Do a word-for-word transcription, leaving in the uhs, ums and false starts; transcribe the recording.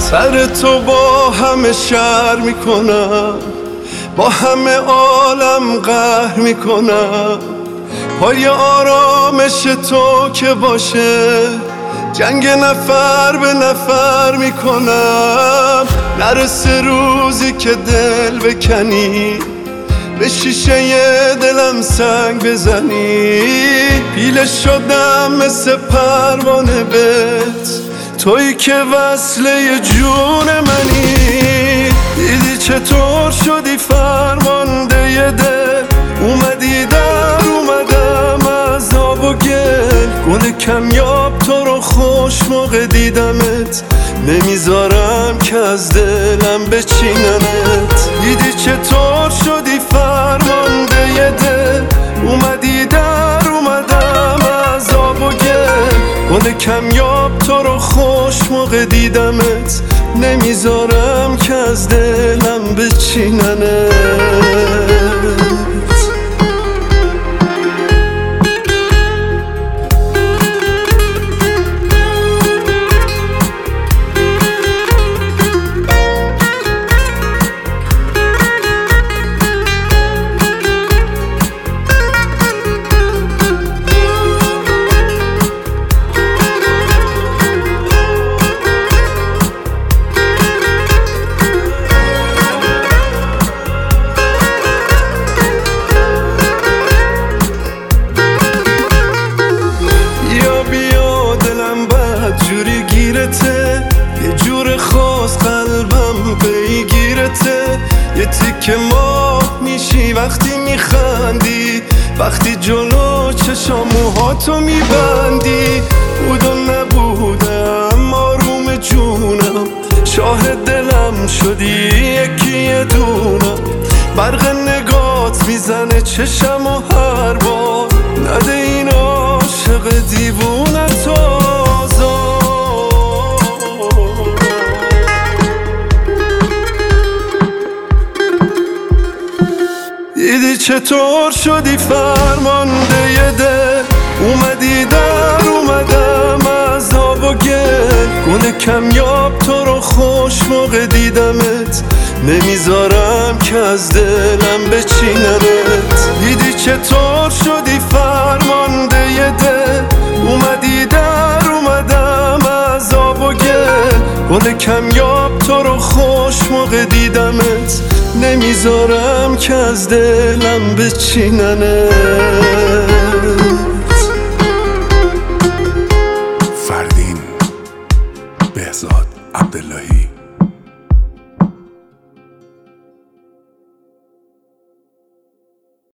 سر تو با همه شر میکنم، با همه عالم قهر میکنم. پای آرامش تو که باشه جنگ نفر به نفر میکنم. نرسه روزی که دل بکنی، به شیشه دلم سنگ بزنی. پیله شدم مثل پروانه بهت، تویی که وصله جون منی. دیدی چطور شدی فرمانده ی دل، اومدی در اومدم از آب و گل. گل کمیاب تو رو خوش موقع دیدمت، نمیذارم که از دلم بچیننت. دیدی چطور شدی فرمانده ی دل، اومدی در اومدم از آب و گل. گل کمیاب تو رو خوش موقع دیدمت، نمیذارم که از دلم بچیننت. جوری گیرته، یه جور خاص قلبم پیگیرته. یه تیکه ماه میشی وقتی میخندی، وقتی جلو چشام موهاتو میبندی. بود و نبودم آروم جونم، شاهد دلم شدی یکی یه دونم. برق نگات میزنه چشم و هر بار، نده این عاشق دیوونتو آزار. دیدی چطور شدی فرمانده ی دل، اومدی در اومدم از آب و گل. گل کمیاب تو رو خوش موقع دیدمت، نمیذارم که از دلم بچیننت. دیدی چطور شدی فرمانده ی دل، اومدی در اومدم از آب و گل. گل کمیاب تو رو خوش موقع دیدمت، نمیذارم که از دلم بچیننت. فردین بهزاد عبداللهی.